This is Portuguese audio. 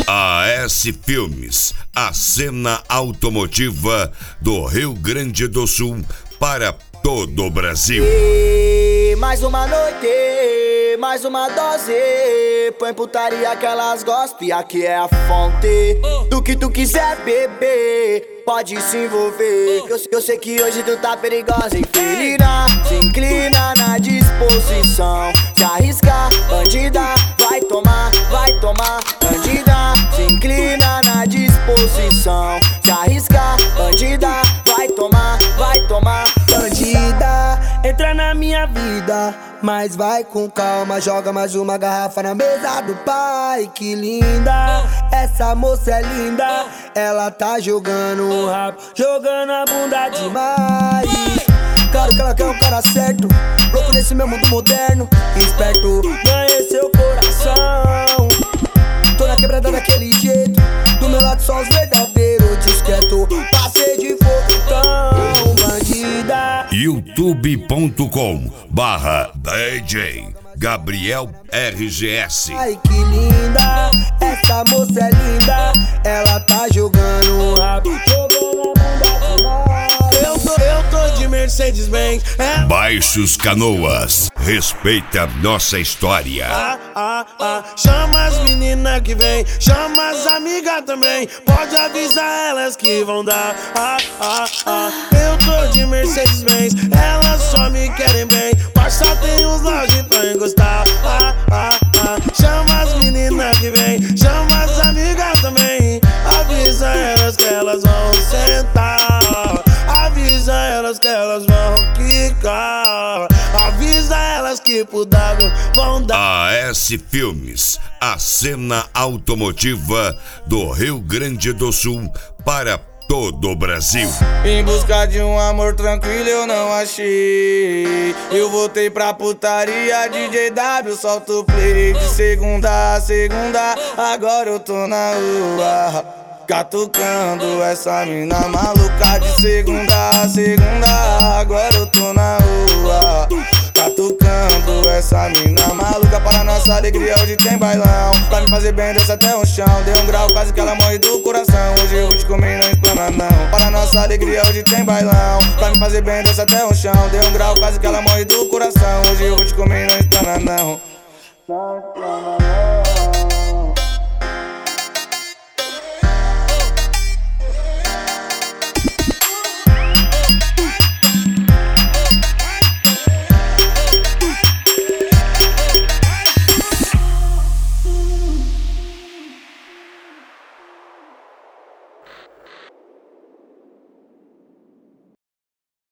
AS Filmes, a cena automotiva do Rio Grande do Sul para todo o Brasil. E mais uma noite, mais uma dose. Põe putaria que elas gostam e aqui é a fonte do que tu quiser beber. Pode se envolver, eu sei que hoje tu tá perigosa, infelina. Se inclina na disposição, se arriscar, bandida, vai tomar, bandida. Se inclina na disposição, se arriscar, bandida, vai tomar, bandida. Entra na minha vida, mas vai com calma. Joga mais uma garrafa na mesa do pai. Que linda, essa moça é linda. Ela tá jogando o rabo, jogando a bunda demais. Claro que ela quer um cara certo, louco nesse meu mundo moderno. Esperto, ganhei seu coração. Tô na quebrada daquele jeito, do meu lado só os verdadeiros. Discreto, passei de foguetão, bandida. youtube.com/DJ Gabriel RGS. Ai que linda, essa moça é linda. Ela tá jogando o rabo, jogando a bunda demais. Eu tô de Mercedes-Benz. Baixos Canoas, respeita nossa história. Chama as meninas que vem, chama as amigas também. Pode avisar elas que vão dar. Eu tô de Mercedes-Benz, elas só me querem bem. Parça tem uns lojas pra encostar. Chama as meninas que vem, chama as amigas também. Avisa elas que elas vão sentar. Avisa elas que elas vão quicar. Avisa elas que por W vão dar. AS Filmes, a cena automotiva do Rio Grande do Sul para todo o Brasil. Em busca de um amor tranquilo eu não achei. Eu voltei pra putaria, DJ W solta o play. De segunda a segunda, agora eu tô na rua catucando essa mina maluca. De segunda a segunda, agora eu tô na rua catucando essa mina maluca. Para nossa alegria hoje tem bailão, pra me fazer bem desce até o chão. Deu um grau quase que ela morre do coração. Hoje eu vou te comer e não explana não. Para nossa alegria hoje tem bailão, pra me fazer bem desce até o chão. Deu um grau quase que ela morre do coração. Hoje eu vou te comer e não explana não. Não explana não.